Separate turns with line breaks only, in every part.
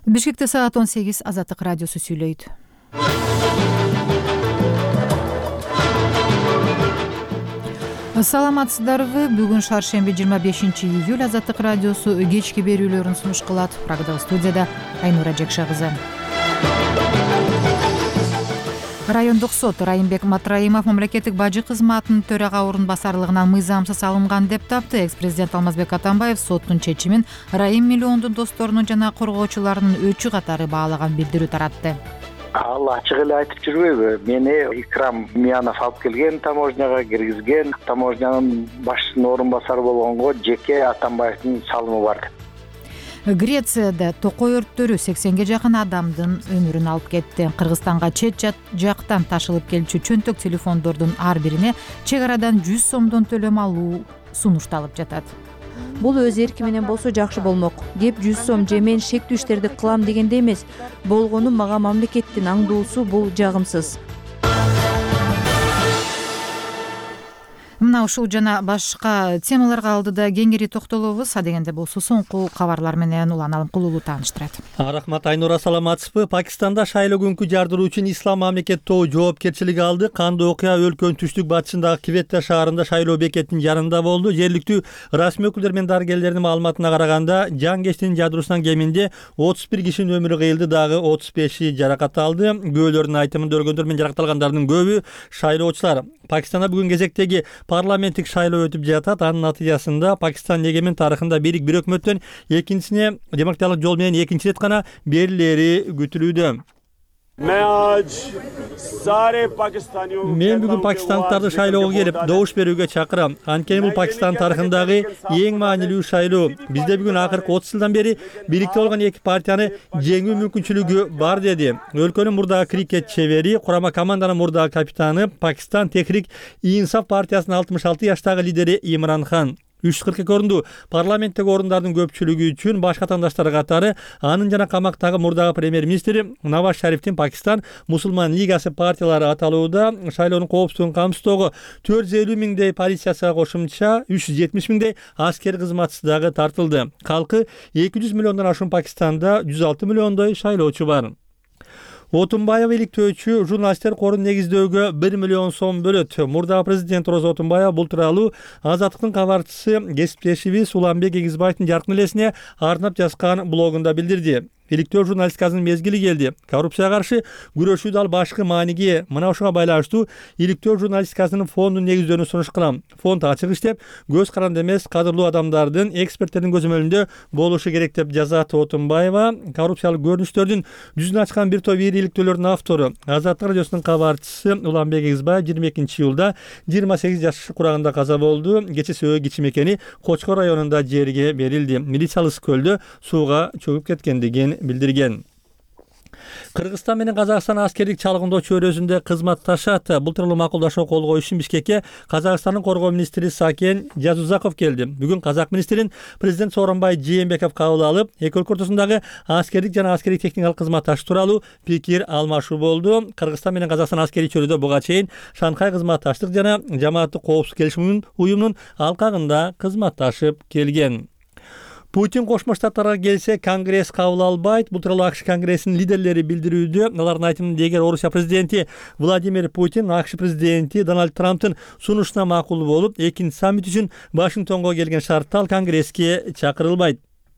Бишкекте саат 18 Азаттык радиосу сүйлөйт. Саламатсыздарбы? Бүгүн шаршемби 25-июль Азаттык радиосу кечки берүүлөрүн сунуш кылат. Прагдагы студияда Айнура Жекша кызы. Райондук сот Райымбек Матраимов мамлекеттик бажы кызматынын төрага орун басарлыгынан мыйзамсыз алынган деп тапты. Экс-президент Алмазбек Атамбаев соттун чечимин Райым миллиондун досторунун жана коргоочуларынын өчү катары баалаган билдирүү таратты.
Ал ачык эле айтып жүрбөйбү? Мени Икрам Миянов алып келген, таможняга киргизген, таможнянын башчысынын орун басары болгонго жеке Атамбаевдин салымы бар.
Грецияда токой өрттөрү 80ге жакын адамдын өмүрүн алып кетти. Кыргызстанга чет жактан ташылып келчү чөнтөк телефондордун ар бирине чек арадан 100 сомдон төлөм алуу сунушталып жатат.
Бул өз эрки менен болсо жакшы болмок. Кеп 100 сом же мен шектүү иштерди кылам дегенде эмес. Болгону мага мамлекеттин аңдуусу, бул жагымсыз.
Мына ушул жана башка темаларга алдыда кеңири токтолобуз. Адегенде болсо соңку кабарлар менен Улан Алымкулуу тааныштырат.
Рахмат Айнура, саламатсызбы? Пакистанда шайлоо күнкү жардыруу үчүн Ислам мамлекет тобу жоопкерчилиги алды. Кандуу окуя өлкөнүн түштүк батышындагы Кветта шаарында шайлоо бекетинин жанында болду. Жергиликтүү расмий өкүлдөр менен дарыгерлердин маалыматына караганда, жан жадыруусунан кеминде 31 кишинин өмүрү кыйылды, дагы 35 жаракат алды. Күбөлөрдүн айтымында өлгөндөр менен жаракатталгандардын көбү шайлоочулар. Пакистанда бүгүн кезектеги парламенттик шайлоо өтүп жатат. Анын натыйжасында Пакистан эгемен тарыхында бир өкмөттөн экинчисине демократиялык жол менен экинчи рет гана берилери күтүлүүдө. Мен бүгүн пакистандыктарды шайлоого келип, добуш берүүгө чакырам. Анткени бул Пакистан тарыхындагы эң маанилүү шайлоо. Бизде бүгүн акыркы 30 жылдан бери бириктүү болгон эки партияны жеңүү мүмкүнчүлүгү бар, деди. Өлкөнүн мурдагы крикет чебери, курама команданын мурдагы капитаны, Пакистан Техрик Инсаф партиясынын 66 жаштагы лидери Имран Хан. 342 орунду парламенттеги орундардын көпчүлүгү үчүн баш катандаштары катары анын жана камактагы мурдагы премьер-министри Наваз Шарифтин Пакистан Мусулман лигасы партиялары аталууда. Шайлоонун коопсуздугун камсыздоого 450 миңдей полицияга кошумча 370 миңдей аскер кызматчысы дагы тартылды. Калкы 200 миллиондон ашуун Пакистанда 106 миллиондой шайлоочу бар. Отунбаева иликтөөчү журналисттер корун негиздөөгө 1 миллион сом бөлөт. Мурдагы президент Роза Отунбаева бул тууралуу Азаттыктын кабарчысы кесиптешибиз Уланбек Эгизбаевдин жаркын элесине арнап жазган блогунда билдирди. Иликтөө журналистикасынын мезгили келди. Коррупцияга каршы күрөшүүдө ал башкы мааниге. Мына ушуга байланыштуу иликтөө журналистикасынын фондун негиздөөүнү сунуш кылам. Фонд ачык иштеп, көз каранды эмес, кадырлуу адамдардын, эксперттердин көзөмөлүндө болушу керек деп жазат Отунбаева. Коррупциялык көрүнүштөрдүн жүзүн ачкан бир топ ири иликтөөлөрдүн автору, Азаттык радиосунун кабарчысы Уланбек Эгизбаев 22-июлда 28 жаш курагында каза болду. Кече сөөгө кичимекени Кочкор районунда жерге берилди. Милициялык көлдө сууга чөгүп кеткендигин билдирген. Кыргызстан менен Казакстан аскердик чалгындоо чөйрөсүндө кызматташат. Бул тууралуу макулдашуу кол коюш үчүн Бишкекке Казакстандын коргоо министри Сакен Жазузаков келди. Бүгүн казак министрин президент Сооронбай Жээнбеков кабыл алып, эки өлкө ортосундагы аскердик жана аскердик техникалык кызматташтык тууралуу пикир алмашуу болду. Кыргызстан менен Казакстан аскердик чөйрөдө буга чейин Шанхай кызматташтык жана жамааттык коопсуздук келишиминин уюмунун алкагында кызматташып келген. Путин Кошмо Штаттарга келсе, Конгресс кабыл албайт. Бул тууралуу АКШ Конгрессинин лидерлери билдирүүдө. Алардын айтымында, эгер Орусия президенти Владимир Путин АКШ президенти Дональд Трамптын сунушуна макул болуп, экинчи саммит үчүн Вашингтонго келген шартта ал Конгресске чакырылбайт.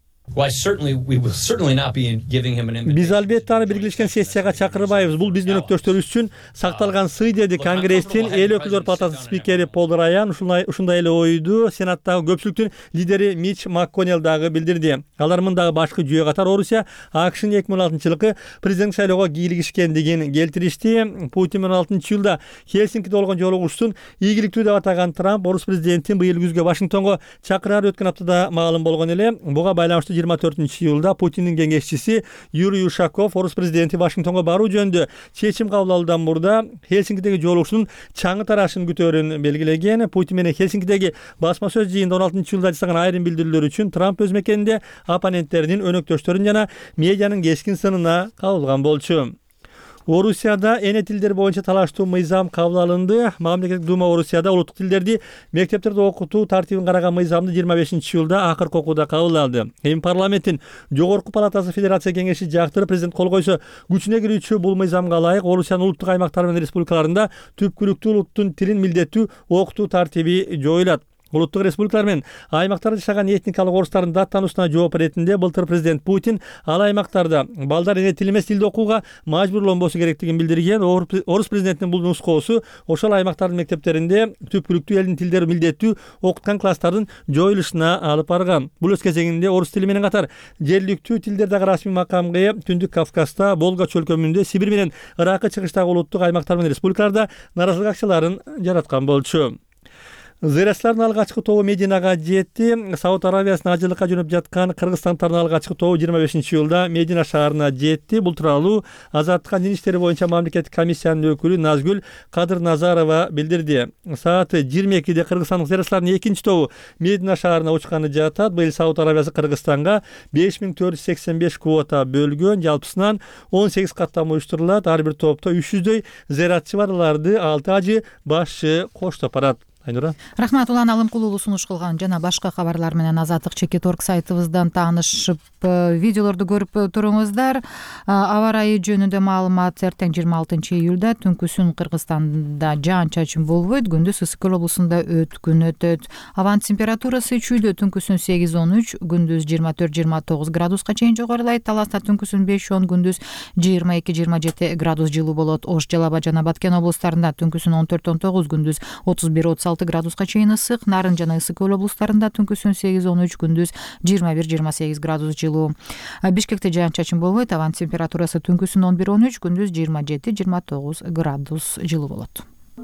Биз албетте аны биргелешкен сессияга чакырбайбыз. Бул биздин өнөктөштөрүбүз үчүн сакталган сый, деди Конгресстин эл өкүлдөр палатасынын спикери Пол Раян. Ушундай эле ойду Сенаттагы көпчүлүктүн лидери Мич МакКоннелл дагы билдирди. Алар мындагы башкы жүйө катары Орусия АКШнын 2016-жылкы президент шайлоого кийлигишкендигин келтиришти. Путин 2016-жылда Хельсинкиде болгон жолугушуусун ийгиликтүү деп атаган Трамп Орус президентин быйыл күзгө Вашингтонго чакырары өткөн аптада маалым болгон эле. Буга байланыштуу 24-июлда Путиндин кеңешчиси Юрий Ушаков Орус президенти Вашингтонго баруу жөнүндө чечим кабыл алуудан мурда Хельсинкидеги жолугушуунун чаңы тарашын күтөөрүн белгилеген. Путин менен Хельсинкидеги басма сөз жыйынында 16-июлда жасаган айрым билдирүүлөр үчүн Трамп өз мекенинде оппоненттеринин, өнөктөштөрүн жана медианын кескин сынына кабылган болчу. Орусияда эне тилдер боюнча талаштуу мыйзам кабыл алынды. Мамлекеттик дума Орусияда улуттук тилдерди мектептерде окутуу тартибин караган мыйзамды 25-июлда акыркы окууда кабыл алды. Эми парламенттин жогорку палатасы Федерация кеңеши жактырып президент кол койсо күчүнө кирүүчү бул мыйзамга ылайык Орусиянын улуттук аймактары менен республикаларында түпкүлүктүү улуттун тилин милдеттүү окутуу тартиби жоюлат. Улуттук республикалар менен аймактарда жашаган этникалык орустардын даттануусуна жооп иретинде былтыр президент Путин ал аймактарда балдар эне тил эмес тилде окууга мажбурланбосу керектигин билдирген. Орус президентинин бул нускоосу ошол аймактардын мектептеринде түпкүлүктүү элдин тилдери милдеттүү окуткан класстардын жоюлушуна алып барган. Бул өз кезегинде орус тили менен катар жергиликтүү тилдер дагы расмий макамга ээ. Түндүк Кавказда, Волга чөлкөмүндө, Сибирь менен Ыракы чыгыштагы улуттук аймактар менен республикаларда нааразылык акчаларын жараткан болчу. Зыяратчылардын алгачкы тобу Мединага жетти. Сауд Аравиясына ажылыкка жөнөп жаткан кыргызстандардын алгачкы тобу 25-июлда Медина шаарына жетти. Бул тууралуу Азаттыкка дин иштери боюнча мамлекеттик комиссиянын өкүлү Назгүл Кадыр Назарова билдирди. Саат 22-де кыргызстандык зыяратчылардын экинчи тобу Медина шаарына учканы жатат. Быйыл Сауд Аравиясы Кыргызстанга 5485 квота бөлгөн. Жалпысынан 18 каттам уюштурулат. Ар бир топто 300дөй зыяратчы бар. Аларды 6 ажы башчы коштоп барат. Айнура.
Рахмат, Улан Алымкулуулу сунуш кылган жана башка кабарлар менен Азаттык.org сайтыбыздан таанышып видеолорду көрүп туруңуздар. Аба ырайы жөнүндө маалымат: эртең 26-июлда түнкүсүн Кыргызстанда жаан-чачын болбойт, күндүз Ысык Көл облусунда өткүн өтөт. Абанын температурасы чүйдө түнкүсүн 8-13, күндүз 24-29 градуска чейин жогорулайт. Таласта түнкүсүн 5-10, күндүз 22-27 градус жылуу болот. Ош, Жалал Абад жана Баткен облустарында түнкүсүн 14-19, күндүз 31-36 градуска чейин ысык. Нарын жана Ысык Көл облустарында түнкүсүн 8-13, күндүз 21-28 градус жылуу. Бишкекте жаан-чачын болбойт. Абанын температурасы түнкүсүн 11-13, күндүз 27-29 градус жылуу болот.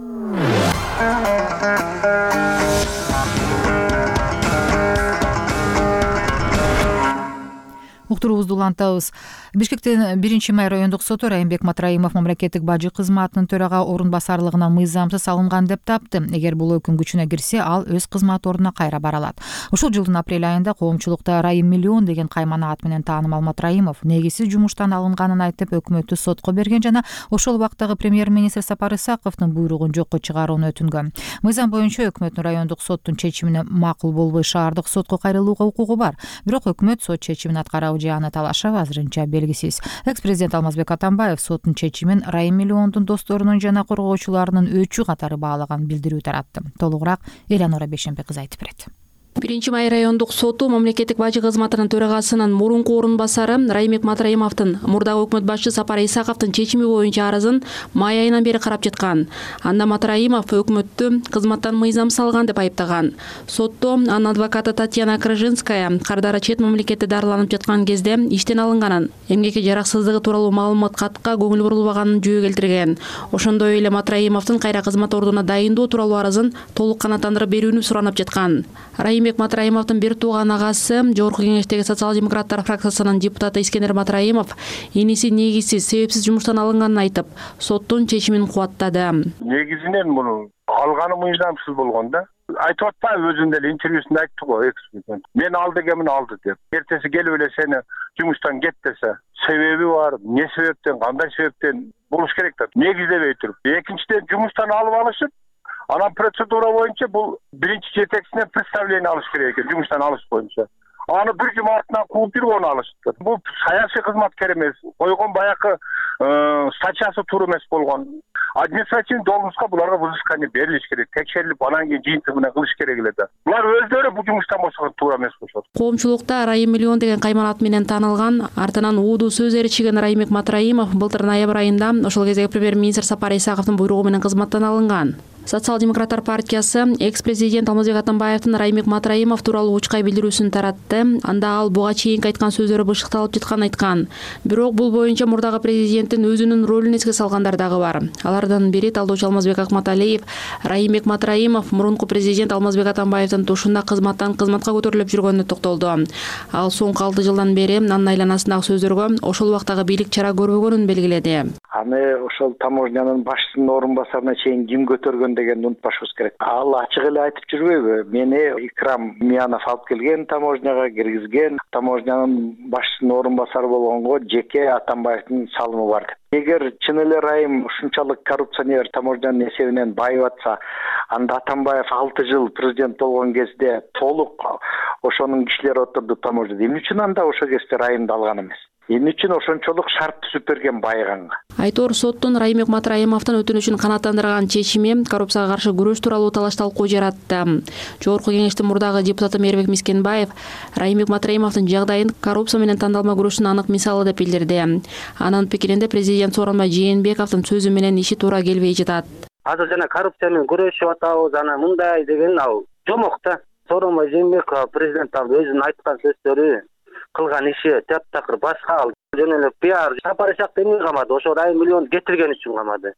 Уктуруубузду улантабыз. Бишкектин 1-май райондук соту Райымбек Матраимов мамлекеттик бажы кызматынын төрага орун басарлыгынан мыйзамсыз алынган деп тапты. Эгер бул өкүм күчүнө кирсе, ал өз кызмат ордуна кайра бара алат. Ушул жылдын апрель айында коомчулукта Райым миллион деген каймана ат менен таанымал Матраимов негизсиз жумуштан алынганын айтып, өкмөттү сотко берген жана ошол убактагы премьер-министр Сапар Исаковдун буйругун жокко чыгарууну өтүнгөн. Мыйзам боюнча өкмөттүн райондук соттун чечимине макул болбой шаардык сотко кайрылууга укугу бар. Бирок өкмөт сот чечимин аткарабы же аны талашабы азырынча белгисиз. Экс-президент Алмазбек Атамбаев соттун чечимин Райым миллиондун досторунун жана коргоочуларынын өчү катары баалаган билдирүү таратты. Толугураак Элянора Бешенбек кызы айтып берет.
1-май райондук соту мамлекеттик бажы кызматынын төрагасынын мурунку орун басары Райымбек Матраимовдун мурдагы өкмөт башчысы Сапар Исаковдун чечими боюнча арызын май айынан бери карап жаткан. Анда Матраимов өкмөттү кызматтан мыйзам салган деп айыптаган. Сотто анын адвокаты Татьяна Крыжинская кардары чет мамлекетте дарыланып жаткан кезде иштен алынганын, эмгекке жараксыздыгы тууралуу маалымат катка көңүл бурулбаганын жөө келтирген. Ошондой эле Матраимовдун кайра кызмат ордуна дайындоо тууралуу арызын толук канааттандырып берүүнү суранып жаткан. Райымбек Матраимовдун бир тууган агасы, жогорку кеңештеги социал-демократтар фракциясынын депутаты Искендер Матраимов иниси негизсиз, себепсиз жумуштан алынганын айтып, соттун чечимин кубаттады.
Негизинен муну алганы мыйзамсыз болгон да. Айтып атпайбы, өзүнүн эле интервьюсунда айтты го, экс-президент. Мен алды кемин алды деп. Эртеси келип эле сени жумуштан кет десе, себеби бар, эмне себептен, кандай себептен болуш керек да. Негиздебей туруп. Экинчиден жумуштан алып алышып, анан процедура боюнча бул биринчи жетекчисине представление алыш керек экен, жумуштан алыш боюнча. Аны бир жума артынан кууп жүрүп оны алышты. Бул саясий кызматкер эмес, койгон баягы статьясы туура эмес болгон. Административный должностька буларга взыскание берилиш керек, текшерилип, анан кийин жыйынтыгы менен кылыш керек эле да. Булар өздөрү бул жумуштан бошогон туура эмес болушот.
Коомчулукта Райым миллион деген кайманат менен таанылган, артынан уудуу сөз ээрчиген Райымбек Матраимов былтыр ноябрь айында ошол кездеги премьер-министр Сапар Исаковдун буйругу менен кызматтан алынган. Социал-демократтар партиясы экс-президент Алмазбек Атамбаевдин Райымбек Матраимов тууралуу учкай билдирүүсүн таратты. Анда ал буга чейинки айткан сөздөрү бышыкталып жатканын айткан. Бирок бул боюнча мурдагы президенттин өзүнүн ролун эске салгандар дагы бар. Алардын бири талдоочу Алмазбек Акматалиев Райымбек Матраимов мурунку президент Алмазбек Атамбаевдин тушунда кызматтан кызматка көтөрүлүп жүргөнүнө токтолду. Ал соңку 6 жылдан бери анын айланасындагы сөздөргө ошол убактагы бийлик чара көрбөгөнүн белгиледи.
Аны ошол таможнянын башчысынын орун басарына чейин ким көтөргөн дегенди унутпашыбыз керек. Ал ачык эле айтып жүрбөйбү? Мени Икрам Миянов алып келген, таможняга киргизген, таможнянын башчысынын орун басары болгонго жеке Атамбаевдин салымы бар деп.
Эгер чын эле Райым ушунчалык коррупционер таможнянын эсебинен байып атса, анда Атамбаев 6 жыл президент болгон кезде толук ошонун кишилери отурду таможняда. Эмне үчүн анда ошол кезде Райымды алган эмес? Эмне үчүн ошончолук шарт түзүп берген байыганга?
Айтор соттун Райымбек Матраимовдун өтүнүчүн канааттандырган чечими коррупцияга каршы күрөш тууралуу талаш талкуу жаратты. Жогорку кеңештин мурдагы депутаты Мээрбек Мискенбаев Райымбек Матраимовдун жагдайын коррупция менен тандалма күрөштүн анык мисалы деп билдирди. Анын пикиринде президент Сооронбай Жээнбековдун сөзү менен иши туура келбей жатат.
Азыр жана коррупция менен күрөшүп атабыз, ана мындай деген жомок да. Сооронбай Жээнбеков президент өзүнүн айткан сөздөрү, кылган иши таптакыр башка ал. Жөн эле пиар Сапар Исакты эмне камады? Ошо Райым миллион кетирген үчүн камады.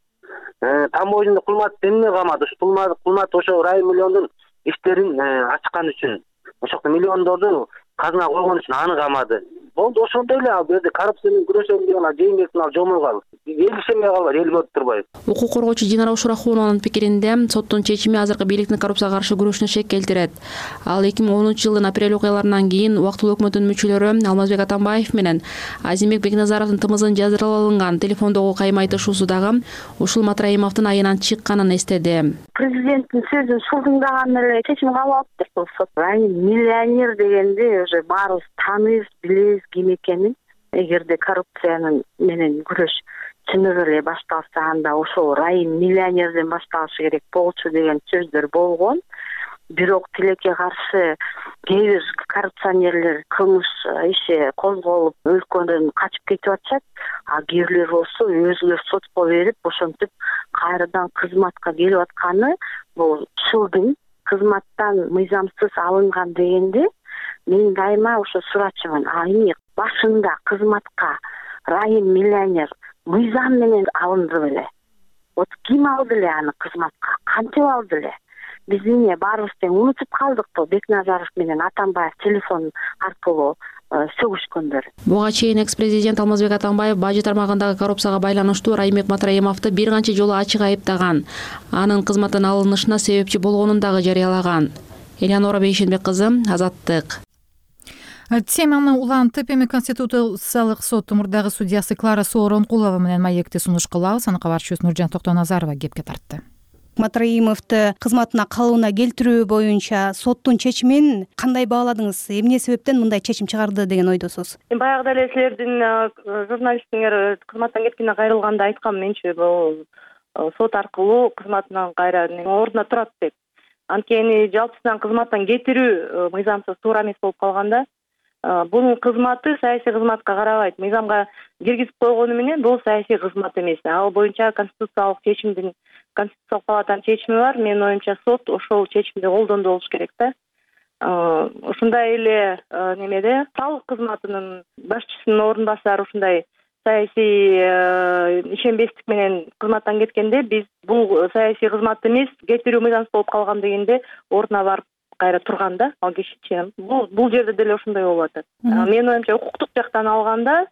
Таможня кулмат эмне камады? Кулмат ошо Райым миллиондун иштерин ачкан үчүн. Ошол миллиондорду казына койгон үчүн аны камады. Болду, ошондой эле ал жерде коррупция менен күрөшөм деген Жээнбектин жомогу эл ишенбей калбайт, эл көрүп турбайбы.
Укук коргоочу Динара Ушурахунованын пикиринде соттун чечими азыркы бийликтин коррупцияга каршы күрөшүнө шек келтирет. Ал 2010-жылдын апрель окуяларынан кийин убактылуу өкмөттүн мүчөлөрү Алмазбек Атамбаев менен Азимбек Бекназаровдун тымызын жаздырып алынган телефондогу кайма айтышуусу дагы ушул Матраимовдун айынан чыкканын эстеди.
Президенттин сөзүн шулдуңдаган эле чечим кабыл алыптыр бул сот. Миллионер дегенде уже баарыбыз тааныйбыз, билебиз ким экенин. Эгерде коррупциянын менен күрөш чыныгы эле башталса, анда ошол Райым миллионерден башталышы керек болчу деген сөздөр болгон. Бирок тилекке каршы кээ бир коррупционерлер кылмыш иши козголуп өлкөдөн качып кетип атышат. А кээ бирлер болсо өзүлөр сотко берип ошентип кайрадан кызматка келип атканы бул шылдың кызматтан мыйзамсыз алынган дегенде мен дайыма ошо сурачумун. Эми башында кызматка Райым миллионер мыйзам менен алынды беле? Вот ким алды эле аны кызматка? Кантип алды эле? Биз эмне баарыбыз тең унутуп калдыкпы? Бекназаров менен Атамбаев телефон аркылуу сөгүшкөндөр.
Буга чейин экс-президент Алмазбек Атамбаев бажы тармагындагы коррупцияга байланыштуу Райымбек Матраимовду бир канча жолу ачык айыптаган, анын кызматтан алынышына себепчи болгонун дагы жарыялаган. Элеонора Бейшенбек кызы, Азаттык.
Теманы улантып, эми Конституциялык соттун мурдагы судьясы Клара Сооронкулова менен маекти сунуш кылабыз. Аны кабарчыбыз Нуржан Токтоназарова кепке тартты.
Матраимовду кызматына калууна келтирүү боюнча соттун чечимин кандай бааладыңыз? Эмне себептен мындай чечим чыгарды деген ойдосуз?
Баягыда эле силердин журналисттиңер кызматтан кеткенде кайрылганда айткам менчи, бул сот аркылуу кызматынан кайра ордуна турат деп. Анткени жалпысынан кызматтан кетирүү мыйзамсыз туура эмес болуп калганда, бунун кызматы саясий кызматка карабайт. Мыйзамга киргизип койгону менен бул саясий кызмат эмес. Ал боюнча конституциялык Конституциялык палатанын чечими бар. Менин оюмча сот ошол чечимди колдонду болуш керек да. Ушундай эле немеде салык кызматынын башчысынын ордун басары ушундай саясий ишенбестик менен кызматтан кеткенде биз бул саясий кызмат эмес, кетирүү мыйзамсыз болуп калган дегенде ордуна барып кайра турган да, ал кишичи. Бул жерде деле ошондой болуп атат. Менин оюмча укуктук жактан алганда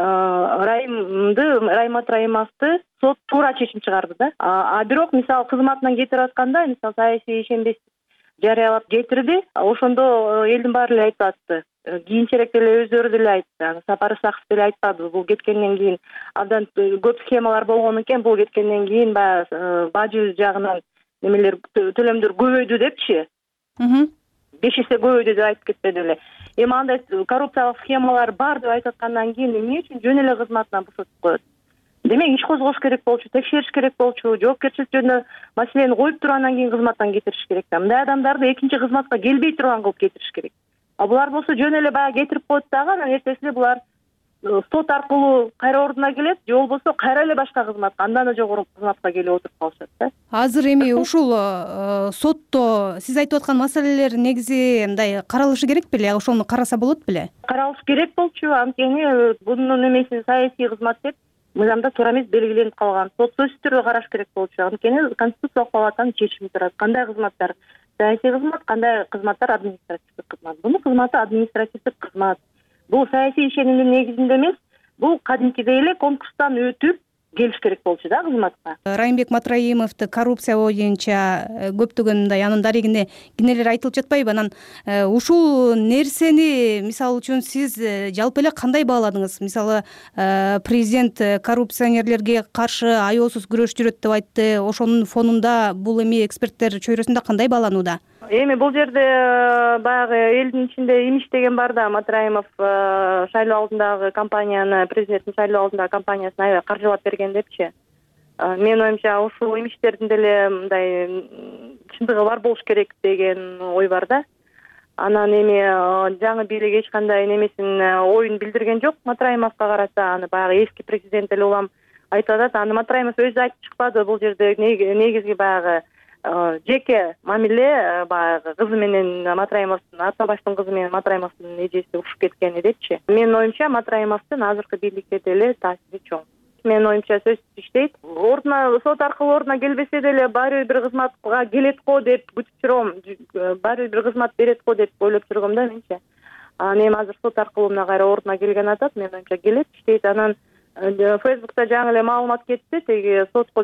Райым Матраимовду сот туура чечим чыгарды да. А бирок мисалы кызматынан кетирип атканда, мисалы саясий ишенбестик жарыялап кетирди. Ошондо элдин баары эле айтып атты. Кийинчерээк деле өздөрү деле айтты. Сапар Исаков деле айтпады. Бул кеткенден кийин абдан көп схемалар болгон экен. Бул кеткенден кийин бажы жагынан немелер төлөмдөр көбөйдү депчи. 5 эсе көбөйдү деп айтып кетпеди эле. Эми андай коррупциялык схемалар бар деп айтып аткандан кийин эмне үчүн жөн эле кызматынан бошотуп коет? Демек иш козгош керек болчу, текшериш керек болчу, жоопкерчилик жөнүндө маселени коюп туруп анан кийин кызматтан кетириш керек. Мындай адамдарды экинчи кызматка келбей турган кылып кетириш керек. А булар болсо жөн эле баягы кетирип коет дагы, анан эртесинде булар сот аркылуу кайра ордуна келет, же болбосо кайра эле башка кызматка, андан да жогору кызматка келип отуруп калышат да.
Азыр эми ушул сотто сиз айтып аткан маселелер негизи мындай каралышы керек беле? Ошону караса болот беле?
Каралыш керек болчу, анткени бунун эмеси саясий кызмат деп мыйзамда туура эмес белгиленип калган. Сот сөзсүз түрдө караш керек болчу. Анткени Конституциялык палатанын чечими турат. Кандай кызматтар саясий кызмат, кандай кызматтар административдик кызмат. Бунун кызматы административдик кызмат. Бул саясий ишенимдин негизинде эмес, бул кадимкидей эле конкурстан өтүп, келиш керек болчу да кызматка.
Райымбек Матраимовду коррупция боюнча көптөгөн мындай анын дарегине кенелер айтылып жатпайбы? Анан ушул нерсени мисалы үчүн сиз жалпы эле кандай бааладыңыз? Мисалы президент коррупционерлерге каршы аеосуз күрөш жүрөт деп айтты. Ошонун фонунда бул эми эксперттер чөйрөсүндө кандай бааланууда?
Эми бул жерде баягы элдин ичинде имиш деген бар да. Матраимов шайлоо алдындагы кампанияны, президенттин шайлоо алдындагы кампаниясын аябай каржылап берген депчи. Менин оюмча ушул имиштердин деле мындай чындыгы бар болуш керек деген ой бар да. Анан эми жаңы бийлик эч кандай немесин оюн билдирген жок Матраимовго карата. Аны баягы эски президент эле улам айтып атат. Аны Матраимов өзү айтып чыкпады. Бул жерде негизги баягы жеке мамиле баягы кызы менен Матраимовдун, Атабаштын кызы менен Матраимовдун эжеси урушуп кеткени депчи. Менин оюмча Матраимовдун азыркы бийликке деле таасири чоң. Менин оюмча сөзсүз иштейт. Сот аркылуу ордуна келбесе деле баары бир кызматка келет го деп күтүп жүрөм. Баары бир кызмат берет го деп ойлоп жүргөм да менче. Анан эми азыр сот аркылуу мына кайра ордуна келген атат. Менин оюмча келет, иштейт. Анан Фейсбукта жаңы эле маалымат кетти. Теги сотко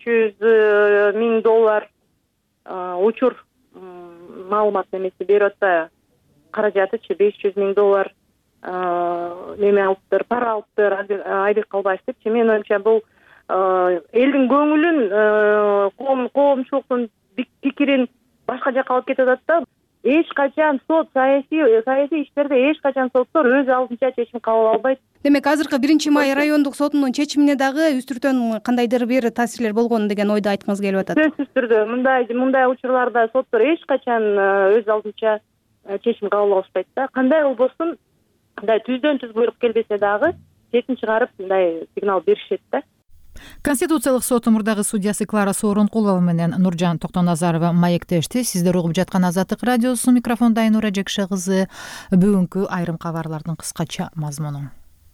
$500,000 учур маалымат немеси берип атпайбы? Каражатычы $500,000 неме алыптыр, пара алыптыр Айбек Калбаев депчи. Менин оюмча бул элдин көңүлүн, коомчулуктун пикирин башка жакка алып кетип атат да. Эч качан сот саясий иштерде эч качан соттор өз алдынча чечим кабыл албайт.
Демек азыркы 1-Май райондук сотунун чечимине дагы үстүртөн кандайдыр бир таасирлер болгон деген ойду айткыңыз келип атат.
Сөзсүз түрдө мындай учурларда соттор эч качан өз алдынча чечим кабыл алышпайт да. Кандай болбосун мындай түздөн түз буйрук келбесе дагы чечим чыгарып мындай сигнал беришет да.
Конституциялык сот мурдагы судьясы Клара Сооронкулова менен Нуржан Токтоназарова маектешти. Сиздер угуп жаткан Азаттык радиосу, микрофондо Айнура Жекше кызы. Бүгүнкү айрым кабарлардын кыскача мазмуну.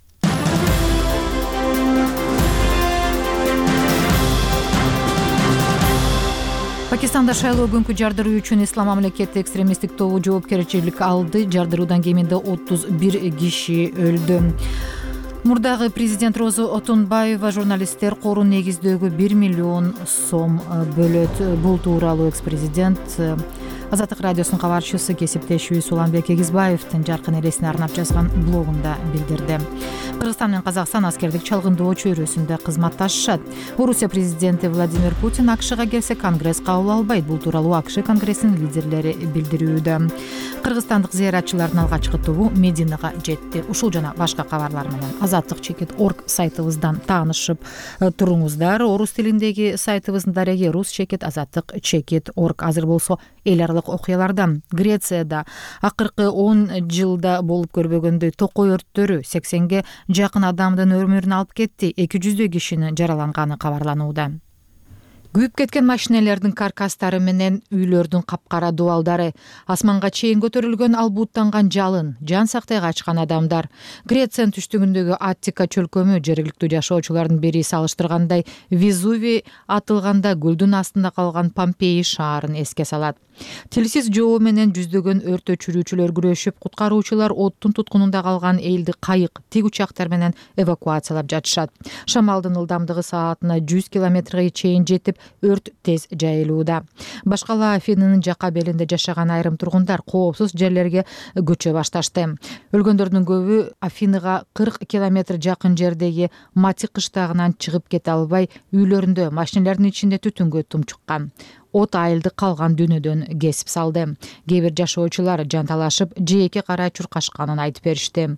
Пакистанда шайлоо күнкү жардыруу үчүн Ислам мамлекети экстремисттик тобу жоопкерчилик алды. Жардыруудан кеминде 31 киши өлдү. Мурдагы президент Роза Отунбаева журналисттер корун негиздөөгө 1 миллион сом бөлөт. Бул тууралуу экс-президент Азаттык радиосунун кабарчысы кесиптешүүсү Уланбек Эгизбаевдин жаркын элесине арнап жазган блогунда билдирди. Кыргызстан менен Казакстан аскердик чалгындоо чөйрөсүндө кызматташышат. Орусия президенти Владимир Путин АКШга келсе Конгресс кабыл албайт. Бул тууралуу АКШ Конгрессинин лидерлери билдирүүдө. Кыргызстандык зыяратчылардын алгачкы тобу Мединага жетти. Ушул жана башка кабарлар менен azatlyk.org сайтыбыздан таанышып туруңуздар. Орус тилиндеги сайтыбыздын дареги rus.azatlyk.org. Азыр болсо эл аралык окуялардан. Грецияда акыркы 10 жылда болуп көрбөгөндөй токой өрттөрү 80ге жакын адамдын өмүрүн алып кетти. 200 кишинин жараланганы кабарланууда. Күйүп кеткен машинелердин каркастары менен үйлөрдүн капкара дубалдары, асманга чейин көтөрүлгөн ал буттанган жалын, жан сактай качкан адамдар. Грециянын түштүгүндөгү Аттика чөлкөмү жергиликтүү жашоочулардын бири салыштыргандай Везувий атылганда гүлдүн астында калган Помпеи шаарын эске салат. Тилсиз жоо менен жүздөгөн өрт өчүрүүчүлөр күрөшүп, куткаруучулар оттун туткунунда калган элди кайык, тик учактар менен эвакуациялап жатышат. Шамалдын ылдамдыгы саатына 100 километрге чейин жетип, өрт тез жайылууда. Башкала Афинанын жака белинде жашаган айрым тургундар коопсуз жерлерге көчө башташты. Өлгөндөрдүн көбү Афинага 40 километр жакын жердеги Мати кыштагынан чыгып кете албай, үйлөрүндө машинелердин ичинде түтүнгө тумчуккан. От айылды калган дүйнөдөн кесип салды. Кээ бир жашоочулар жанталашып, жээкке карай чуркашканын айтып беришти.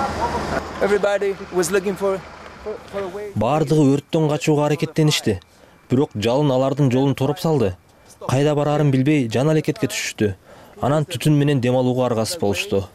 Бардыгы өрттөн качууга аракеттеништи. Бирок жалын алардын жолун тороп салды. Кайда барарын билбей жан алекетке түшүштү. Анан түтүн менен дем алууга аргасыз болушту.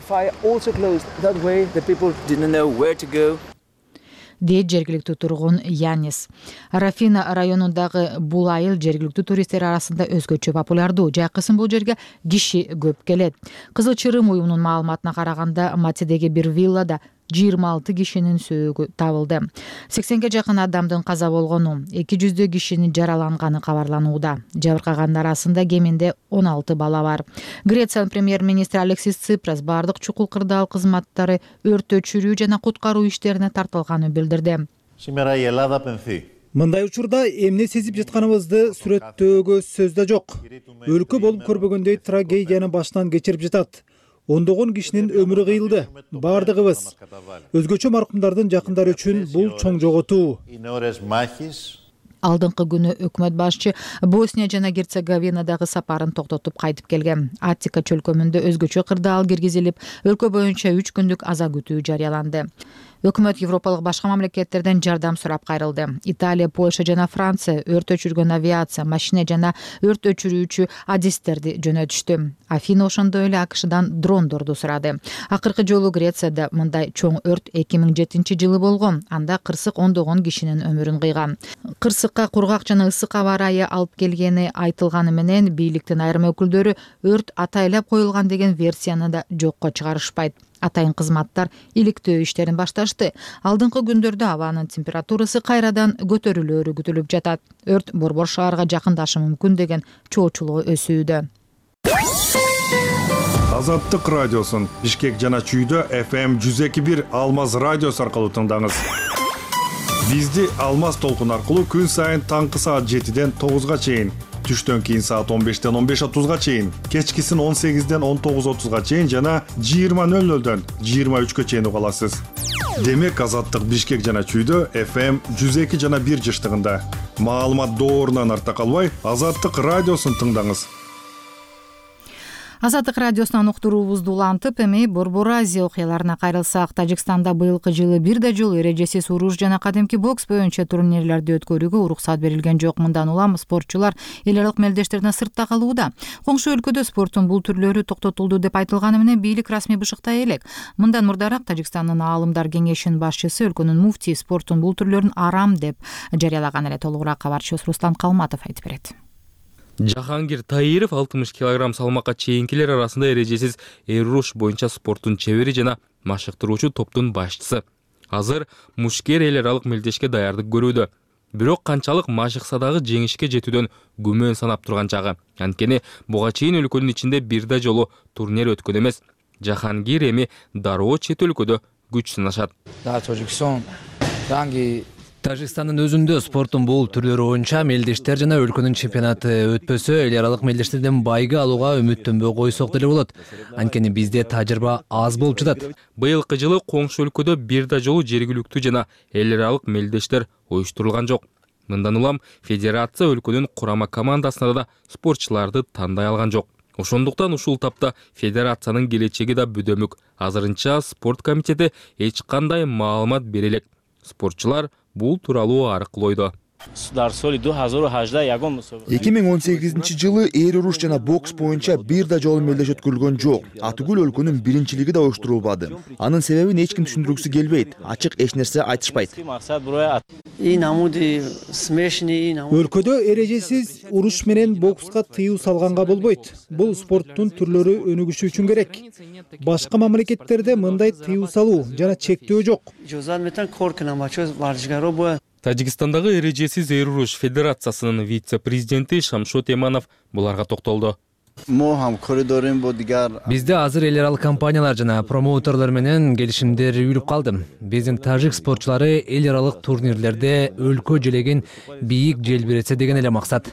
Дейт жергиликтүү тургун Янис. Рафина районундагы бул айыл жергиликтүү туристтер арасында өзгөчө популярдуу. Жайкысын бул жерге киши көп келет. Кызыл Чырым уюмунун маалыматына караганда, Матидеги бир виллада 26 кишинин сөөгү табылды. 80ге жакын адамдын каза болгону, 200 кишинин жараланганы кабарланууда. Жабыркагандар арасында кеминде 16 бала бар. Грециянын премьер-министри Алексис Ципрас бардык чукул кырдаал кызматтары өрт өчүрүү жана куткаруу иштерине тартылганын билдирди.
Мындай учурда эмне сезип жатканыбызды сүрөттөөгө сөз да жок. Өлкө болуп көрбөгөндөй трагедияны башынан кечирип жатат. Ондогон кишинин өмүрү кыйылды. Бардыгыбыз. Өзгөчө маркумдардын жакындары үчүн бул чоң жоготуу.
Алдыңкы күнү өкмөт башчы Босния жана Герцеговинадагы сапарын токтотуп кайтып келген. Аттика чөлкөмүндө өзгөчө кырдаал киргизилип, өлкө боюнча 3 күндүк аза күтүү жарыяланды. Өкмөт Европалык башка мамлекеттерден жардам сурап кайрылды. Италия, Польша жана Франция өрт өчүргөн авиация, машина жана өрт өчүрүүчү адистерди жөнөтүштү. Афина ошондой эле АКШдан дрондорду сурады. Акыркы жолу Грецияда мындай чоң өрт 2007-жылы болгон. Анда кырсык ондогон кишинин өмүрүн кыйган. Кырсыкка кургак жана ысык аба ырайы алып келгени айтылганы менен бийликтин айрым өкүлдөрү өрт атайлап коюлган деген версияны да жокко чыгарышпайт. Атайын кызматтар иликтөө иштерин башташты. Алдыңкы күндөрдө абанын температурасы кайрадан көтөрүлөөрү күтүлүп жатат. Өрт Борбор шаарга жакындашы мүмкүн деген чоочулоо өсүүдө.
Азаттык радиосун Бишкек жана Чүйдө FM 102.1 Алмаз радиосу аркылуу тыңдаңыз. Бизди Алмаз толкун аркылуу күн сайын таңкы саат 7ден 9га чейин, түштөн кийин саат 15ден 15:30га чейин, кечкисин 18ден 19:30га чейин жана 20:00дөн 23гө чейин уга аласыз. Демек Азаттык Бишкек жана Чүйдө FM 102 жана 1 жыштыгында. Маалымат доорунан арта калбай, Азаттык радиосун тыңдаңыз.
Азаттык радиосунан уктуруубузду улантып, эми Борбор Азия окуяларына кайрылсак, Тажикстанда быйылкы жылы бир да жолу эрежесиз уруш жана кадимки бокс боюнча турнирлерди өткөрүүгө уруксат берилген жок. Мындан улам спортчулар эл аралык мелдештерине сыртта калууда. Коңшу өлкөдө спорттун бул түрлөрү токтотулду деп айтылганы менен бийлик расмий бышыктай элек. Мындан мурдараак Тажикстандын аалымдар кеңешинин башчысы өлкөнүн муфтии спорттун бул түрлөрүн арам деп жарыялаган эле. Толугураак кабарчыбыз Рустам Калматов айтып берет.
Жахангир Таиров 60 кг салмакка чейинкилер арасында эрежесиз эруруш боюнча спорттун чебери жана машыктыруучу топтун башчысы. Азыр мушкер эл аралык мелдешке даярдык көрүүдө. Бирок канчалык машыкса дагы жеңишке жетүүдөн күмөн санап турган чагы. Анткени буга чейин өлкөнүн ичинде бир да жолу турнир өткөн эмес. Жахангир эми дароо чет өлкөдө күч сынашат.
Тажикстандын өзүндө спорттун бул түрлөрү боюнча мелдештер жана өлкөнүн чемпионаты өтпөсө, эл аралык мелдештерден байга алууга үмүттөнбөй койсок деле болот. Анткени бизде тажрыйба аз болуп жатат.
Быйылкы жылы коңшу өлкөдө бир да жолу жергиликтүү жана эл аралык мелдештер уюштурулган жок. Мындан улам федерация өлкөнүн курама командасына да спортчуларды тандай алган жок. Ошондуктан ушул тапта федерациянын келечеги да бүдөмүк. Азырынча спорт комитети эч кандай маалымат бере элек. Спортчулар бул тууралуу аркы ойдо.
2018-жылы эр уруш жана бокс боюнча бир да жолу мелдеш өткөрүлгөн жок. Атүгүл өлкөнүн биринчилиги да уюштурулбады. Анын себебин эч ким түшүндүргүсү келбейт. Ачык эч нерсе айтышпайт.
Өлкөдө эрежесиз уруш менен бокска тыюу салганга болбойт. Бул спорттун түрлөрү өнүгүшү үчүн керек. Башка мамлекеттерде мындай тыюу салуу жана чектөө жок.
Тажикстандагы эрежесиз эруруш федерациясынын вице-президенти Шамшот Эманов буларга токтолду.
Бизде азыр эл аралык компаниялар жана промоутерлер менен келишимдер үйүлүп калды. Биздин тажик спортчулары эл аралык турнирлерде өлкө желегин бийик желбиретсе деген эле максат.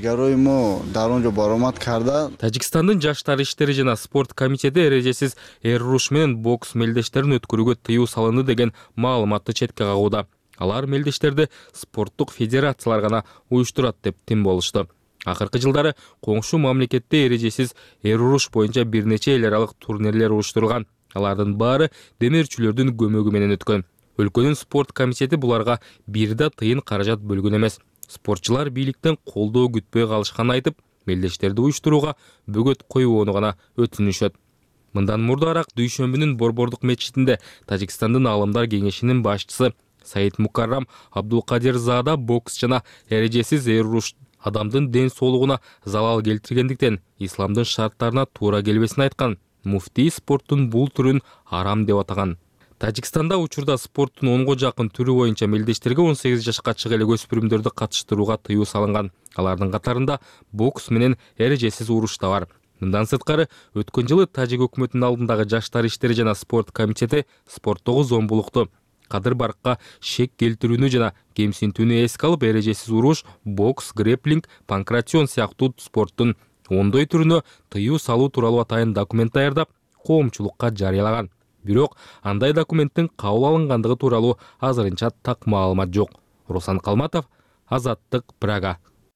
Тажикстандын жаштар иштери жана спорт комитети эрежесиз эруруш менен бокс мелдештерин өткөрүүгө тыюу салынды деген маалыматты четке кагууда. Алар мелдештерди спорттук федерациялар гана уюштурат деп тим болушту. Акыркы жылдары коңшу мамлекетте эрежесиз эруруш боюнча бир нече эл аралык турнирлер уюштурулган. Алардын баары демирчүлөрдүн көмөгү менен өткөн. Өлкөнүн спорт комитети буларга бир да тыйын каражат бөлгөн эмес. Спортчулар бийликтен колдоо күтпөй калышканын айтып, мелдештерди уюштурууга бөгөт коюуну гана өтүнүшөт. Мындан мурдараак дүйшөмбүнүн Борбордук мечитинде Тажикстандын аалымдар кеңешинин башчысы Саид Мукаррам Абдулкадир Зада бокс жана эрежесиз эруруш адамдын ден соолугуна залал келтиргендиктен исламдын шарттарына туура келбесин айткан. Муфтий спорттун бул түрүн арам деп атаган. Тажикстанда учурда спорттун 10го жакын түрү боюнча мелдештерге 18 жашка чыга элек өспүрүмдөрдү катыштырууга тыюу салынган. Алардын катарында бокс менен эрежесиз уруш да бар. Мындан сырткары өткөн жылы тажик өкмөтүнүн алдындагы жаштар иштери жана спорт комитети спорттогу зомбулукту кадыр баркка шек келтирүүнү жана кемсинтүүнү эске алып, эрежесиз уруш, бокс, грэпплинг, панкратион сыяктуу спорттун ондой түрүнө тыюу салуу тууралуу атайын документ даярдап, коомчулукка жарыялаган. Бирок андай документтин кабыл алынгандыгы тууралуу азырынча так маалымат жок. Руслан Калматов, Азаттык, Прага.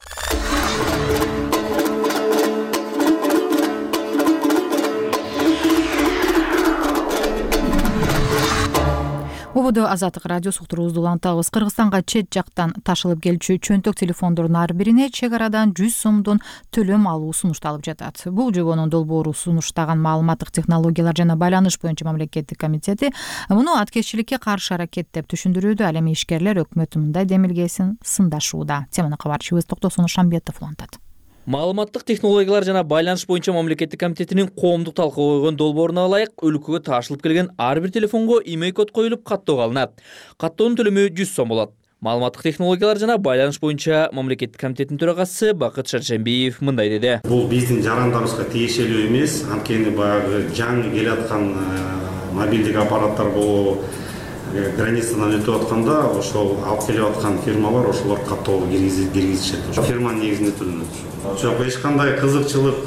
Ободо Азаттык радиосу уктуруубузду улантабыз. Кыргызстанга чет жактан ташылып келчү чөнтөк телефондордун ар бирине чек арадан 100 сомдон төлөм алуу сунушталып жатат. Бул жобонун долбоору сунуштаган маалыматтык технологиялар жана байланыш боюнча мамлекеттик комитети муну аткезчиликке каршы аракет деп түшүндүрүүдө. Ал эми ишкерлер өкмөттүн мындай демилгесин сындашууда. Теманы кабарчыбыз Токтосун Шамбетов улантат.
Маалыматтык технологиялар жана байланыш боюнча мамлекеттик комитетинин коомдук талкууга койгон долбооруна ылайык өлкөгө ташылып келген ар бир телефонго имей код коюлуп каттоого алынат. Каттоонун төлөмү 100 сом болот. Маалыматтык технологиялар жана байланыш боюнча мамлекеттик комитеттин төрагасы Бакыт Шаршембиев мындай деди.
Бул биздин жарандарыбызга тиешелүү эмес, анткени баягы жаңы келаткан мобилдик аппараттар болобу границадан өтүп атканда ошол алып келип аткан фирмалар ошолор каттоого киргизишет. Фирманын негизинде төлөнөт. Жок, эч кандай кызыкчылык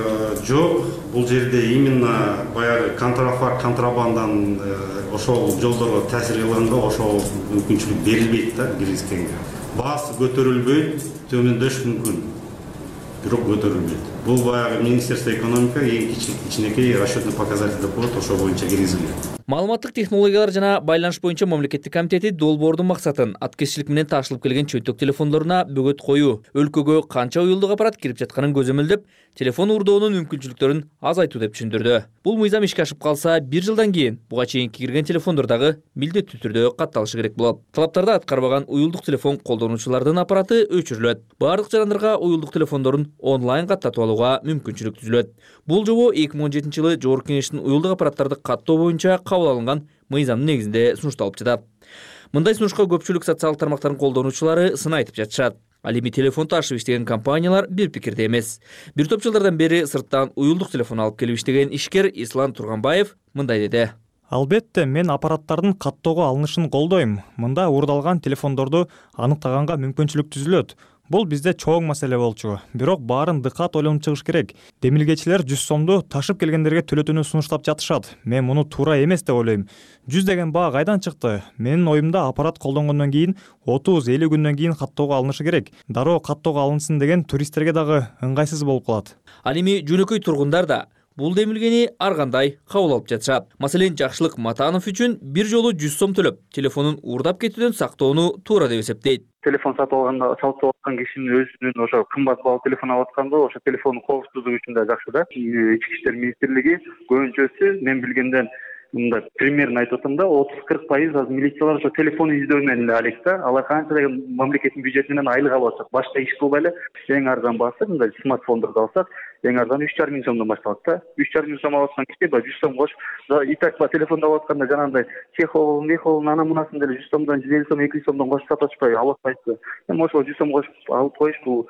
жок. Бул жерде именно баягы контрабандан ошол жолдорго таасир кылганда ошол мүмкүнчүлүк берилбейт да киргизгенге. Баасы көтөрүлбөйт, төмөндөш мүмкүн. Бирок көтөрүлбөйт. Бул баягы Министерство экономика эң кичинекей расчетный показатель деп коет, ошол боюнча киргизилген.
Маалыматтык технологиялар жана байланыш боюнча мамлекеттик комитети долбоордун максатын аткезчилик менен ташылып келген чөнтөк телефондоруна бөгөт коюу, өлкөгө канча уюлдук аппарат кирип жатканын көзөмөлдөп, телефон урдоонун мүмкүнчүлүктөрүн азайтуу деп түшүндүрдү. Бул мыйзам ишке ашып калса, 1 жылдан кийин буга чейинки кирген телефондор дагы милдеттүү түрдө катталышы керек болот. Талаптарды аткарбаган уюлдук телефон колдонуучулардын аппараты өчүрүлөт. Бардык жарандарга уюлдук телефондорун онлайн каттатып алууга мүмкүнчүлүк түзүлөт. Бул жобо 2017 жылы Жогорку Кеңештин уюлдук аппараттарды каттоо боюнча кабыл алынган мыйзамдын негизинде сунушталып жатат. Мындай сунушка көпчүлүк социалдык тармактардын колдонуучулары сын айтып жатышат. Ал эми телефон ташып иштеген компаниялар бир пикирде эмес. Бир топ жылдардан бери сырттан уюлдук телефон алып келип иштеген ишкер Ислам Турганбаев мындай деди.
Албетте, мен аппараттардын каттоого алынышын колдойм. Мында урдалган телефондорду аныктаганга мүмкүнчүлүк түзүлөт. Бул бизде чоң маселе болчу. Бирок баарын дыкат ойлонуп чыгыш керек. Демилгечилер 100 сомду ташып келгендерге төлөтүүнү сунуштап жатышат. Мен муну туура эмес деп ойлойм. 100 деген баа кайдан чыкты? Менин оюмда аппарат колдонгондон кийин 30-50 күндөн кийин каттоого алынышы керек. Дароо каттоого алынсын деген туристтерге дагы ыңгайсыз болуп калат.
Ал эми жөнөкөй тургундар да бул демилгени ар кандай кабыл алып жатышат. Маселен, Жакшылык Матанов үчүн бир жолу 100 сом төлөп, телефонун уурдап кетүүдөн сактоону туура деп эсептейт.
Телефон сатып аткан кишинин өзүнүн ошо кымбат баалуу телефон алып атканда ошо телефондун коопсуздугу үчүн да жакшы да. Ички иштер министрлиги көбүнчөсү мен билгенден мында примерно айтып атам да 30-40% азыр милициялар ошо телефон издөө менен эле алек да. Алар канча деген мамлекеттин бюджетинен айлык алып атышат. Башка иш кылбай эле эң арзан баасы мындай смартфондорду алсак, эң арзан 3,5 миң сомдон башталат да. 3,5 миң сом алып аткан киши 100 сом кош. И так телефонду алып атканда жанагындай чехолун ана мунасын деле 100 сомдон, 150 сом, 200 сомдон кошуп сатып атышпай алып атпайсызбы? Эми ошол 100 сом кошуп алып коюш бул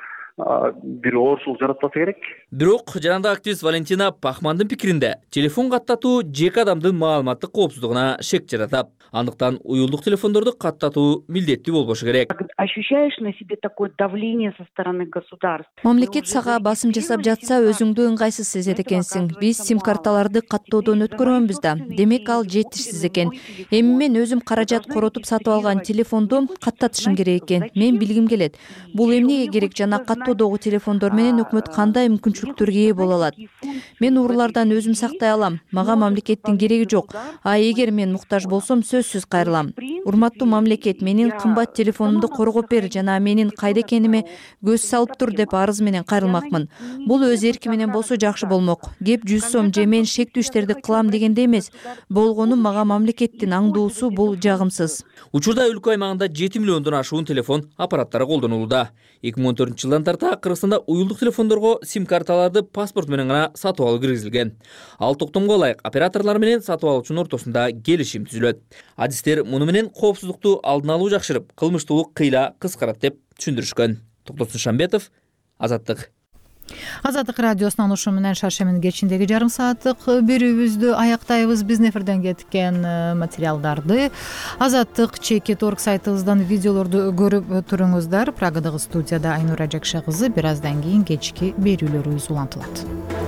бир оорчулук жаратпаса керек.
Бирок жанагындай активист Валентина Пахмандын пикиринде телефон каттатуу жеке адамдын маалыматтык коопсуздугуна шек жаратат. Андыктан уюлдук телефондорду каттатуу милдеттүү болбошу керек.
Ощущаешь на себе такое давление со стороны государства?
Мамлекет сага басым жасап жатса, өзүңдү ыңгайсыз сезет экенсиң. Биз сим карталарды каттоодон өткөргөнбүз да. Демек ал жетишсиз экен. Эми мен өзүм каражат коротуп сатып алган телефонду каттатышым керек экен. Мен билгим келет. Бул эмнеге керек жана каттоодогу телефондор менен өкмөт кандай мүмкүнчүлүктөргө ээ боло алат? Мен уурулардан өзүм сактай алам. Мага мамлекеттин кереги жок. А эгер мен муктаж болсом, сөзсүз кайрылам. Урматтуу мамлекет, менин кымбат телефонумду коргоп бер жана менин кайда экениме көз салып тур деп арыз менен кайрылмакмын. Бул өз эрки менен болсо жакшы болмок. Кеп 100 сом же мен шектүү иштерди кылам дегенде эмес. Болгону мага мамлекеттин аңдуусу бул жагымсыз.
Учурда өлкө аймагында 7 миллиондон ашуун телефон аппараттары колдонулууда. 2014 жылдан тарта Кыргызстанда уюлдук телефондорго сим карталарды паспорт менен гана сатып алуу киргизилген. Ал токтомго ылайык операторлор менен сатып алуучунун ортосунда келишим түзүлөт. Адистер муну менен коопсуздукту алдын алуу жакшырып, кылмыштуулук кыйла кыскарат деп түшүндүрүшкөн. Токтосун Шамбетов, Азаттык.
Азаттык радиосунун ушу менен шаршембинин кечиндеги жарым сааттык берүүбүздү аяктайбыз. Биздин эфирден кеткен материалдарды Азаттык /org сайтыбыздан видеолорду көрүп туруңуздар. Прагадагы студияда Айнура Жакша кызы. Бир аздан кийин кечки берүүлөрүбүз улантылат.